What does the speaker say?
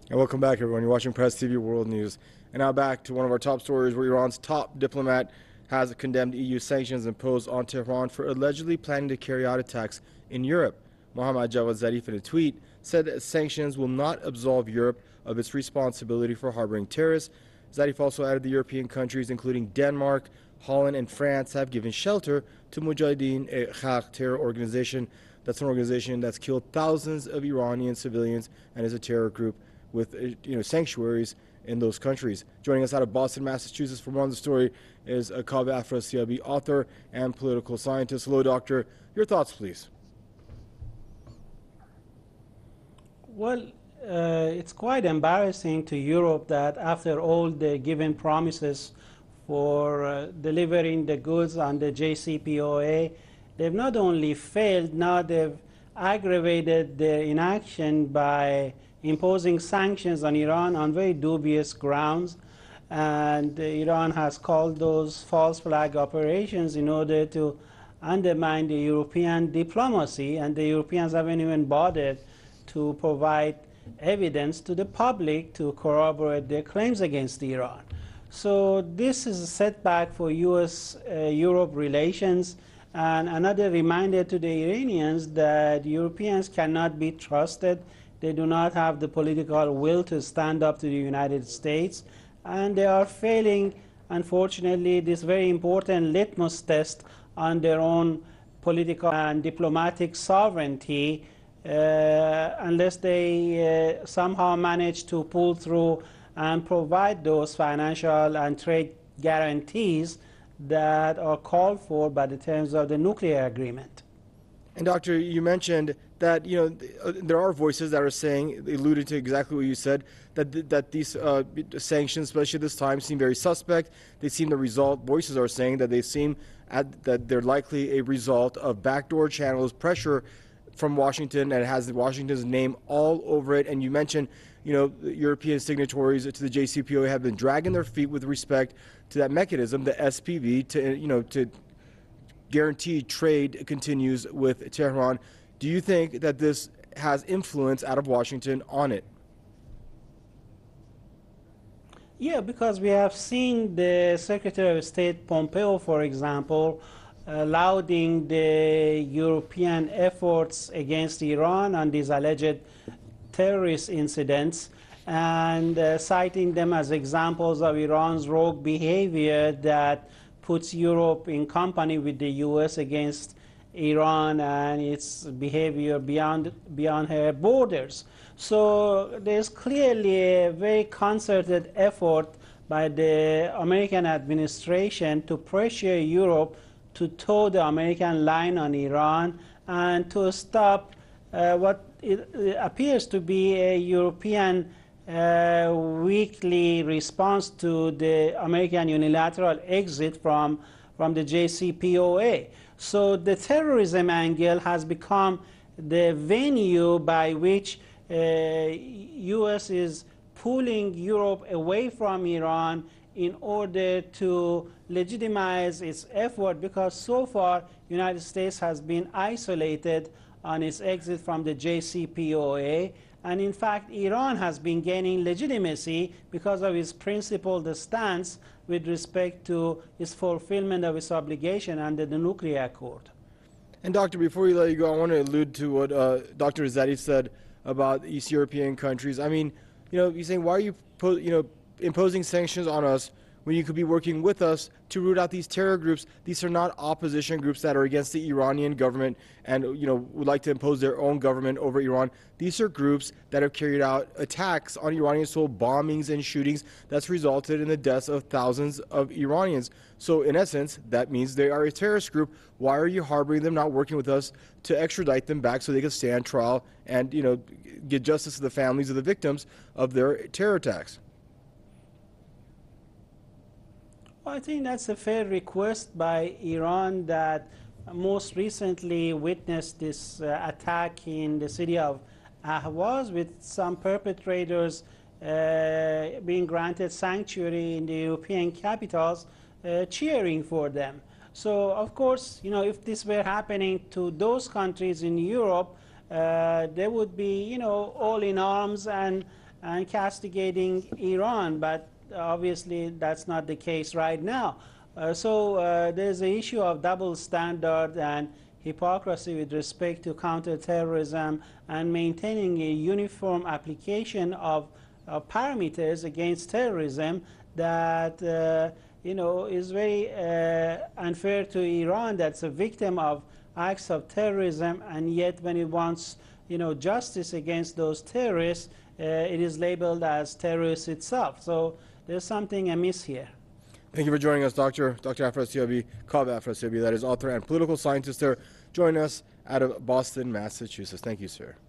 And welcome back, everyone. You're watching Press TV World News. And now back to one of our top stories where Iran's top diplomat has condemned EU sanctions imposed on Tehran for allegedly planning to carry out attacks in Europe. Mohammad Javad Zarif, in a tweet, said that sanctions will not absolve Europe of its responsibility for harboring terrorists. Zarif also added the European countries, including Denmark, Holland, and France, have given shelter to Mujahideen-e-Khalq terror organization. That's an organization that's killed thousands of Iranian civilians and is a terror group with sanctuaries in those countries. Joining us out of Boston, Massachusetts for more on the story is Kaveh Afrasiabi, author and political scientist. Hello, doctor. Your thoughts, please. Well, it's quite embarrassing to Europe that after all the given promises for delivering the goods on the JCPOA, they've not only failed, now they've aggravated their inaction by imposing sanctions on Iran on very dubious grounds. And Iran has called those false flag operations in order to undermine the European diplomacy, and the Europeans haven't even bothered to provide evidence to the public to corroborate their claims against Iran. So this is a setback for US-Europe relations, and another reminder to the Iranians that Europeans cannot be trusted. They do not have the political will to stand up to the United States, and they are failing, unfortunately, this very important litmus test on their own political and diplomatic sovereignty, unless they somehow manage to pull through and provide those financial and trade guarantees that are called for by the terms of the nuclear agreement. And Doctor, you mentioned that there are voices that are saying, alluded to exactly what you said, that these sanctions, especially this time, seem very suspect. They seem the result. Voices are saying that they seem that they're likely a result of backdoor channels, pressure from Washington, and it has Washington's name all over it. And you mentioned, the European signatories to the JCPOA have been dragging their feet with respect to that mechanism, the SPV, to guarantee trade continues with Tehran. Do you think that this has influence out of Washington on it? Yeah, because we have seen the Secretary of State Pompeo, for example, lauding the European efforts against Iran on these alleged terrorist incidents, and citing them as examples of Iran's rogue behavior that puts Europe in company with the US against Iran and its behavior beyond her borders. So there's clearly a very concerted effort by the American administration to pressure Europe to toe the American line on Iran and to stop what it appears to be a European weekly response to the American unilateral exit from the JCPOA. So the terrorism angle has become the venue by which US is pulling Europe away from Iran in order to legitimize its effort, because so far United States has been isolated on its exit from the JCPOA. And in fact, Iran has been gaining legitimacy because of its principled stance with respect to its fulfillment of its obligation under the nuclear accord. And Doctor, before we let you go, I want to allude to what Dr. Zarif said about East European countries. I mean, he's saying, why are you imposing sanctions on us when you could be working with us to root out these terror groups? These are not opposition groups that are against the Iranian government and would like to impose their own government over Iran. These are groups that have carried out attacks on Iranian soil, bombings and shootings that's resulted in the deaths of thousands of Iranians. So in essence, that means they are a terrorist group. Why are you harboring them, not working with us to extradite them back so they can stand trial and get justice to the families of the victims of their terror attacks? I think that's a fair request by Iran, that most recently witnessed this attack in the city of Ahvaz, with some perpetrators being granted sanctuary in the European capitals, cheering for them. So, of course, if this were happening to those countries in Europe, they would be, all in arms and and castigating Iran, but obviously that's not the case right now. So there's the issue of double standard and hypocrisy with respect to counterterrorism and maintaining a uniform application of parameters against terrorism that is very unfair to Iran, that's a victim of acts of terrorism, and yet when it wants justice against those terrorists, it is labeled as terrorist itself. So there's something amiss here. Thank you for joining us, Dr. Afrasiabi, Kaveh Afrasiabi, that is author and political scientist there, joining us out of Boston, Massachusetts. Thank you, sir.